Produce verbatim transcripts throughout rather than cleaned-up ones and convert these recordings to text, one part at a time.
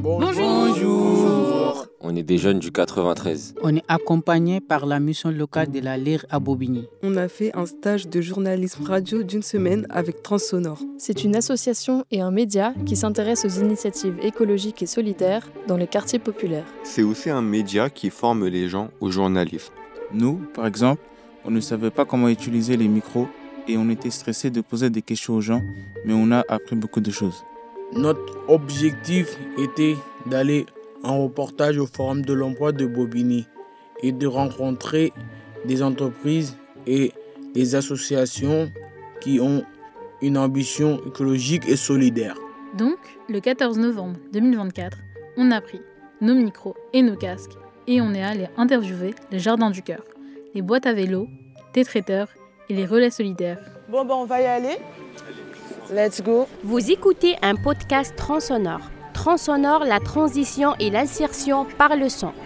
Bonjour. On est des jeunes du quatre-vingt-treize. On est accompagné par la mission locale de la L I R à Bobigny. On a fait un stage de journalisme radio d'une semaine avec Transsonore. C'est une association et un média qui s'intéresse aux initiatives écologiques et solidaires dans les quartiers populaires. C'est aussi un média qui forme les gens au journalisme. Nous, par exemple, on ne savait pas comment utiliser les micros et on était stressé de poser des questions aux gens, mais on a appris beaucoup de choses. Notre objectif était d'aller en reportage au Forum de l'emploi de Bobigny et de rencontrer des entreprises et des associations qui ont une ambition écologique et solidaire. Donc, le quatorze novembre deux mille vingt-quatre, on a pris nos micros et nos casques et on est allé interviewer les Jardins du Cœur, les boîtes à vélo, les traiteurs et les relais solidaires. Bon, ben on va y aller. Let's go. Vous écoutez un podcast Transsonore. Transsonore, la transition et l'insertion par le son.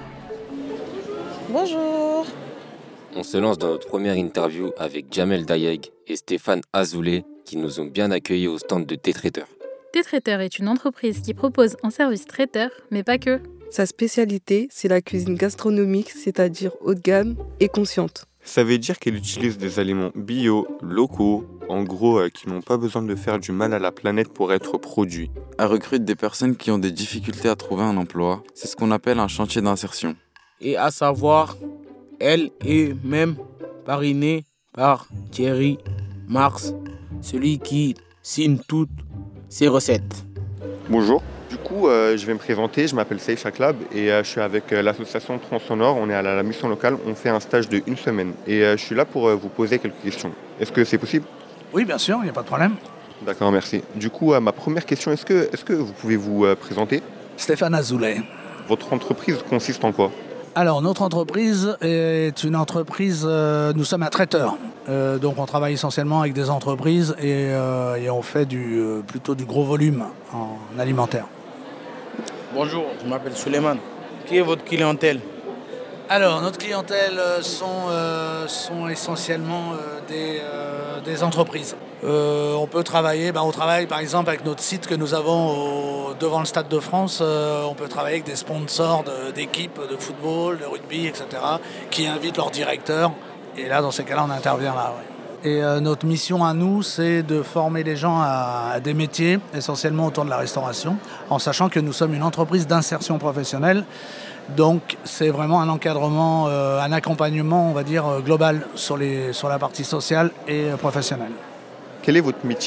Bonjour. On se lance dans notre première interview avec Jamel Dayeg et Stéphane Azoulay qui nous ont bien accueillis au stand de T-Traiteur. T-Traiteur est une entreprise qui propose un service traiteur, mais pas que. Sa spécialité, c'est la cuisine gastronomique, c'est-à-dire haut de gamme et consciente. Ça veut dire qu'elle utilise des aliments bio, locaux, en gros euh, qui n'ont pas besoin de faire du mal à la planète pour être produits. Elle recrute des personnes qui ont des difficultés à trouver un emploi. C'est ce qu'on appelle un chantier d'insertion. Et à savoir, elle est même parrainée par Thierry Marx, celui qui signe toutes ses recettes. Bonjour. Du coup, euh, je vais me présenter, je m'appelle Saïd Chaklab et euh, je suis avec euh, l'association Transsonore. On est à la, la mission locale, on fait un stage de une semaine. Et euh, je suis là pour euh, vous poser quelques questions. Est-ce que c'est possible ? Oui, bien sûr, il n'y a pas de problème. D'accord, merci. Du coup, euh, ma première question, est-ce que, est-ce que vous pouvez vous euh, présenter ? Stéphane Azoulay. Votre entreprise consiste en quoi ? Alors, notre entreprise est une entreprise, euh, nous sommes un traiteur. Euh, donc, on travaille essentiellement avec des entreprises et, euh, et on fait du, euh, plutôt du gros volume en alimentaire. Bonjour, je m'appelle Suleiman. Qui est votre clientèle ? Alors, notre clientèle sont, euh, sont essentiellement euh, des, euh, des entreprises. Euh, on peut travailler, bah, on travaille par exemple avec notre site que nous avons au, devant le Stade de France. Euh, on peut travailler avec des sponsors de, d'équipes de football, de rugby, et cetera, qui invitent leurs directeurs. Et là, dans ces cas-là, on intervient là. Ouais. Et euh, notre mission à nous, c'est de former les gens à, à des métiers, essentiellement autour de la restauration, en sachant que nous sommes une entreprise d'insertion professionnelle. Donc, c'est vraiment un encadrement, euh, un accompagnement, on va dire, euh, global sur, les, sur la partie sociale et euh, professionnelle. Quel est votre métier ?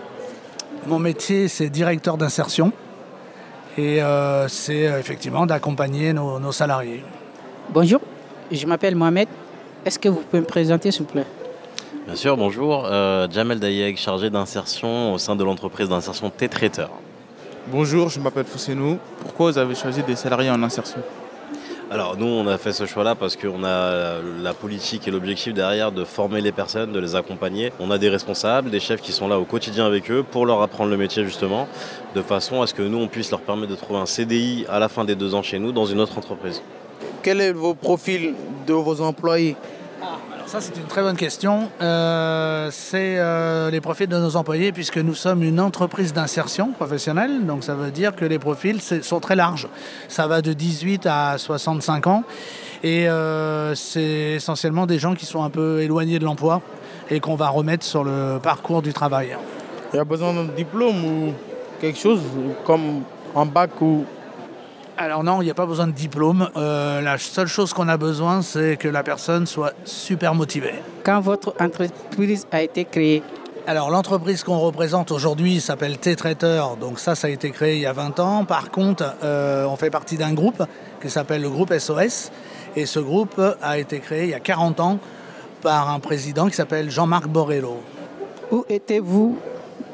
Mon métier, c'est directeur d'insertion. Et euh, c'est euh, effectivement d'accompagner nos, nos salariés. Bonjour, je m'appelle Mohamed. Est-ce que vous pouvez me présenter, s'il vous plaît ? Bien sûr, bonjour. Euh, Jamel Dayeg, chargé d'insertion au sein de l'entreprise d'insertion T-Traiteur. Bonjour, je m'appelle Foussenou. Pourquoi vous avez choisi des salariés en insertion ? Alors nous, on a fait ce choix-là parce qu'on a la politique et l'objectif derrière de former les personnes, de les accompagner. On a des responsables, des chefs qui sont là au quotidien avec eux pour leur apprendre le métier justement, de façon à ce que nous, on puisse leur permettre de trouver un C D I à la fin des deux ans chez nous dans une autre entreprise. Quel est vos profils de vos employés ? Ça, c'est une très bonne question. Euh, c'est euh, les profils de nos employés, puisque nous sommes une entreprise d'insertion professionnelle. Donc, ça veut dire que les profils sont très larges. Ça va de dix-huit à soixante-cinq ans. Et euh, c'est essentiellement des gens qui sont un peu éloignés de l'emploi et qu'on va remettre sur le parcours du travail. Il y a besoin d'un diplôme ou quelque chose comme un bac ou... Alors non, il n'y a pas besoin de diplôme. Euh, la seule chose qu'on a besoin, c'est que la personne soit super motivée. Quand votre entreprise a été créée ? Alors l'entreprise qu'on représente aujourd'hui s'appelle T-Traiteur. Donc ça, ça a été créé il y a vingt ans. Par contre, euh, on fait partie d'un groupe qui s'appelle le groupe S O S. Et ce groupe a été créé il y a quarante ans par un président qui s'appelle Jean-Marc Borrello. Où étiez-vous basé ?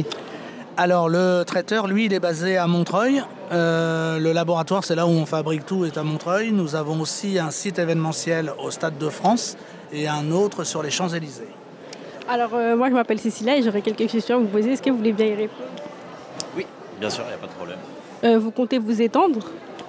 Alors le traiteur, lui, il est basé à Montreuil. Euh, le laboratoire, c'est là où on fabrique tout, est à Montreuil. Nous avons aussi un site événementiel au Stade de France et un autre sur les Champs-Élysées. Alors euh, moi, je m'appelle Cécilia et j'aurais quelques questions à vous poser. Est-ce que vous voulez bien y répondre ? Oui, bien sûr, il n'y a pas de problème. Euh, vous comptez vous étendre ?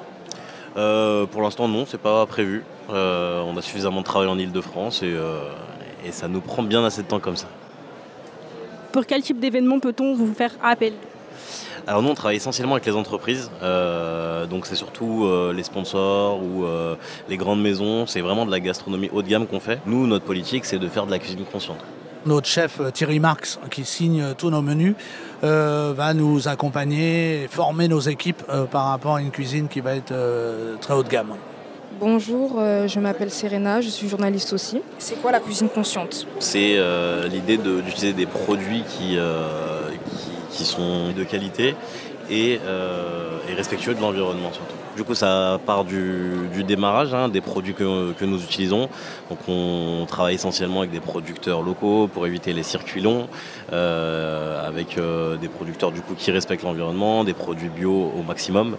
euh, Pour l'instant, non, c'est pas prévu. Euh, on a suffisamment de travail en Ile-de-France et, euh, et ça nous prend bien assez de temps comme ça. Pour quel type d'événement peut-on vous faire appel ? Alors nous on travaille essentiellement avec les entreprises, euh, donc c'est surtout euh, les sponsors ou euh, les grandes maisons, c'est vraiment de la gastronomie haut de gamme qu'on fait. Nous notre politique c'est de faire de la cuisine consciente. Notre chef Thierry Marx, qui signe tous nos menus, euh, va nous accompagner et former nos équipes euh, par rapport à une cuisine qui va être euh, très haut de gamme. Bonjour, euh, je m'appelle Serena, je suis journaliste aussi. C'est quoi la cuisine consciente ? C'est euh, l'idée de, d'utiliser des produits qui, euh, qui, qui sont de qualité et, euh, et respectueux de l'environnement surtout. Du coup, ça part du, du démarrage, hein, des produits que, que nous utilisons. Donc, on travaille essentiellement avec des producteurs locaux pour éviter les circuits longs, euh, avec euh, des producteurs du coup qui respectent l'environnement, des produits bio au maximum.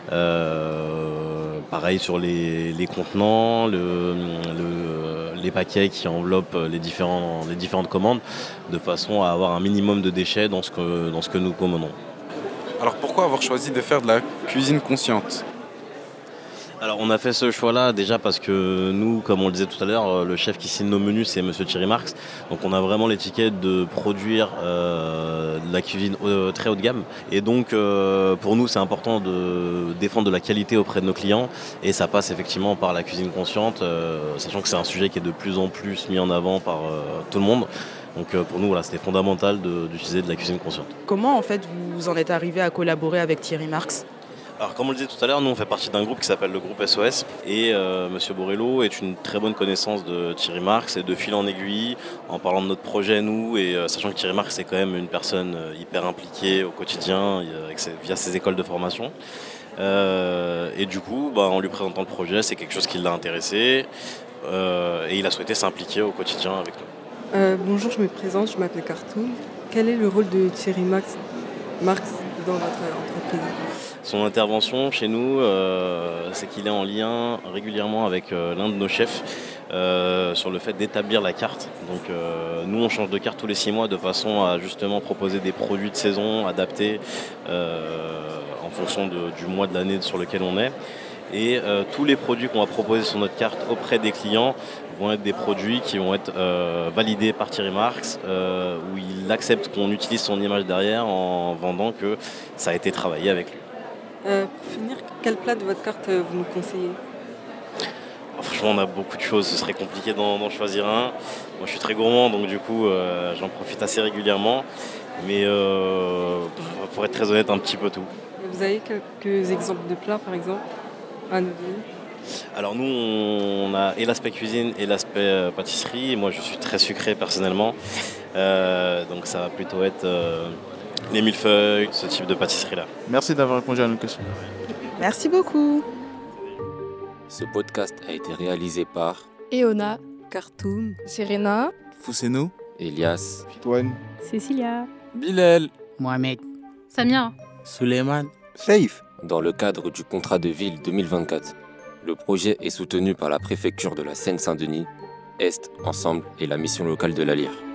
Euh, pareil sur les, les contenants, le, le, les paquets qui enveloppent les, différents, les différentes commandes, de façon à avoir un minimum de déchets dans ce que, dans ce que nous commandons. Alors pourquoi avoir choisi de faire de la cuisine consciente ? Alors on a fait ce choix-là déjà parce que nous, comme on le disait tout à l'heure, le chef qui signe nos menus c'est monsieur Thierry Marx. Donc on a vraiment l'étiquette de produire euh, de la cuisine euh, très haut de gamme. Et donc euh, pour nous c'est important de défendre de la qualité auprès de nos clients. Et ça passe effectivement par la cuisine consciente, euh, sachant que c'est un sujet qui est de plus en plus mis en avant par euh, tout le monde. Donc euh, pour nous voilà, c'était fondamental de, d'utiliser de la cuisine consciente. Comment en fait vous en êtes arrivé à collaborer avec Thierry Marx ? Alors comme on le disait tout à l'heure, nous on fait partie d'un groupe qui s'appelle le groupe S O S et euh, monsieur Borrello est une très bonne connaissance de Thierry Marx et de fil en aiguille en parlant de notre projet nous et euh, sachant que Thierry Marx est quand même une personne hyper impliquée au quotidien avec ses, via ses écoles de formation. Euh, et du coup, bah, en lui présentant le projet, c'est quelque chose qui l'a intéressé euh, et il a souhaité s'impliquer au quotidien avec nous. Euh, bonjour, je me présente, je m'appelle Cartoon. Quel est le rôle de Thierry Marx, Marx dans votre entreprise ? Son intervention chez nous, euh, c'est qu'il est en lien régulièrement avec euh, l'un de nos chefs euh, sur le fait d'établir la carte. Donc euh, nous on change de carte tous les six mois de façon à justement proposer des produits de saison adaptés euh, en fonction de, du mois de l'année sur lequel on est. Et euh, tous les produits qu'on va proposer sur notre carte auprès des clients vont être des produits qui vont être euh, validés par Thierry Marx, euh, où il accepte qu'on utilise son image derrière en vendant que ça a été travaillé avec lui. Euh, pour finir, quel plat de votre carte vous nous conseillez ? Alors, franchement, on a beaucoup de choses, ce serait compliqué d'en, d'en choisir un. Moi, je suis très gourmand, donc du coup, euh, j'en profite assez régulièrement. Mais euh, pour être très honnête, un petit peu tout. Vous avez quelques exemples de plats, par exemple, à nous donner ? Alors nous, on a et l'aspect cuisine et l'aspect pâtisserie. Moi, je suis très sucré personnellement, euh, donc ça va plutôt être euh, les millefeuilles, ce type de pâtisserie-là. Merci d'avoir répondu à nos questions. Merci beaucoup. Ce podcast a été réalisé par Eona, Cartoon, Serena, Fousseno, Elias, Fitoine, Cécilia, Bilal, Mohamed, Samia, Suleiman, Safe. Dans le cadre du contrat de ville deux mille vingt-quatre, le projet est soutenu par la préfecture de la Seine-Saint-Denis, Est Ensemble et la mission locale de l'A L I R.